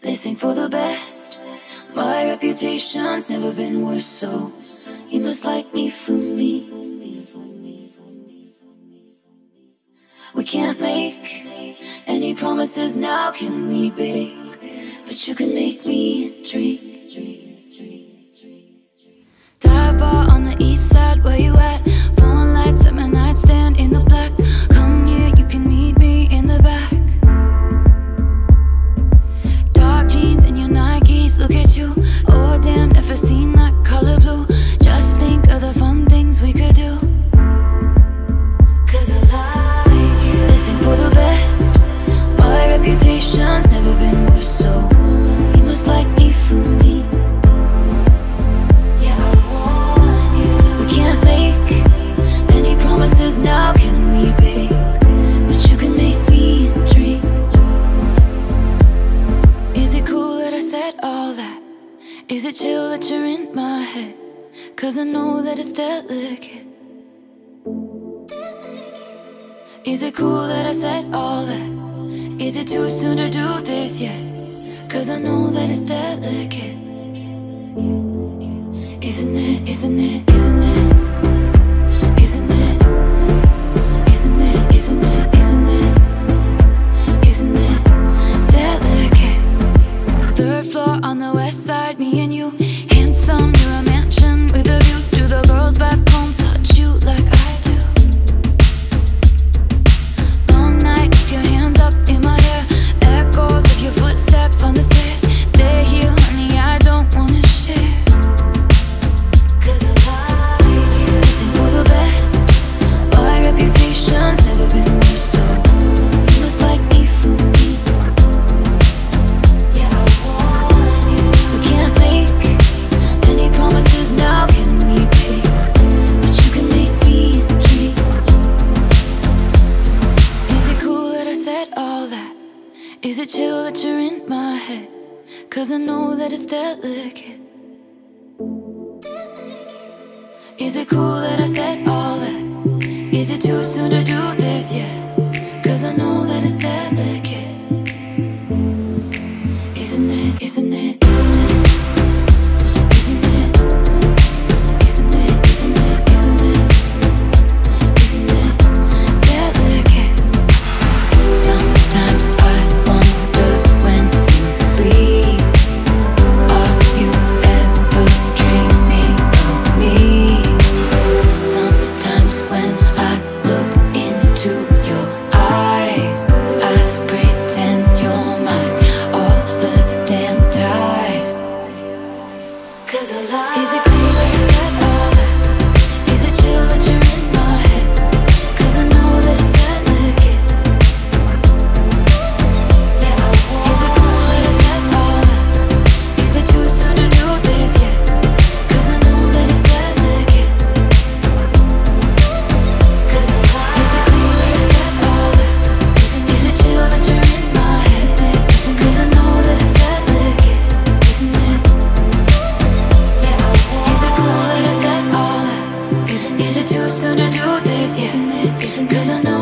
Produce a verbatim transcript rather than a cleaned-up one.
this ain't for the best. My reputation's never been worse, so you must like me for me. We can't make any promises now, can we, babe? But you can make me drink. Dive bar on the east side, where you at? Phone lights at my nightstand in the black. Come here, you can meet me in the back. Dark jeans and your Nikes, look at you. Oh damn, never seen that color blue. Just think of the fun things we could do. Cause I like it. This ain't for the best. My reputation's never been worse, so you must like me for me. Yeah, I want you. We can't make any promises now, can we, babe? But you can make me dream. Is it cool that I said all that? Is it chill that you're in my head? Cause I know that it's delicate. Is it cool that I said all that? Is it too soon to do this yet? Cause I know that it's delicate. Isn't it, isn't it, isn't it? Isn't it? Isn't it, isn't it, isn't it? Isn't it delicate? Third floor on the west side, me and you. Handsome, near a mansion with a view. Do the girls back home touch you like I do? Long night with your hands up in my hair. Echoes of your footsteps on the stairs. Stay here, honey, I don't wanna share. Cause I like it. This ain't for the best. My reputation's never been worse, so you must like me for me. Yeah, I want you. We can't make any promises now, can we, babe? But you can make me dream. Is it cool that I said all that? Is it chill that you're in my head? Cause I know that it's delicate. Is it cool that I said all that? Is it too soon to do this yet? Cause I know that it's delicate. Isn't it, isn't it, isn't it? Isn't it? Isn't it, isn't it, isn't it? Isn't it delicate? Sometimes I wonder when you sleep, are you ever dreaming of me? Sometimes when I look into your eyes, I pretend you're mine all the damn time. Cause I lie. Is it cool that I said all that? Is it chill that you're in my head? Cause I know that it's delicate. Yeah, I want. Is it cool that I said all that? Is it too soon to do this yet? Cause I know that it's delicate. Cause I lie. Is it cool that I said all that? Is it chill that you're in my head? Cause I know that it's delicate. Isn't it? Yeah, I want. Is it cool that I said all that? Is it too soon to do this yet? Cause I know